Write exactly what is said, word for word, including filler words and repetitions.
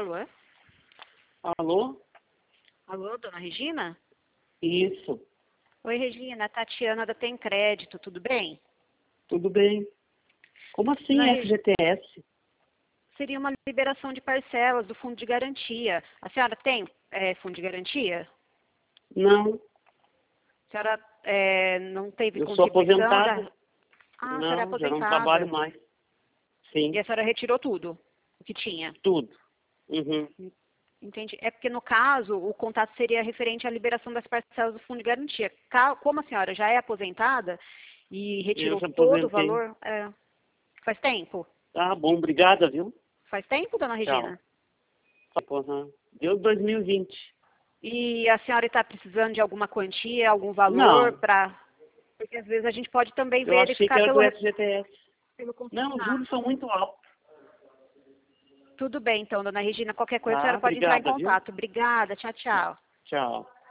Alô? Alô? Alô, dona Regina? Isso. Oi, Regina, Tatiana da Tem Crédito, tudo bem? Tudo bem. Como assim Dona F G T S? Seria uma liberação de parcelas do fundo de garantia. A senhora tem é, fundo de garantia? Não. A senhora é, não teve Eu sou contribuição? aposentada. Já... Ah, a senhora é Não, já não aposentada. trabalho mais. Sim, E a senhora retirou tudo o que tinha? tudo. Uhum. Entendi. É porque, no caso, o contato seria referente à liberação das parcelas do fundo de garantia. Ca- Como a senhora já é aposentada e Eu retirou já todo o aposentei. valor, é, faz tempo? Tá bom, obrigada, viu? Faz tempo, dona Tchau. Regina? Uhum. Deu dois mil e vinte. E a senhora está precisando de alguma quantia, algum valor Não, para... Porque às vezes a gente pode também eu achei que verificar era pelo, do re- F G T S. pelo Não, os consignado. juros são muito altos. Tudo bem, então, dona Regina. Qualquer coisa a Tá, senhora pode entrar em obrigada, viu? contato. Obrigada. Tchau, tchau. Tchau.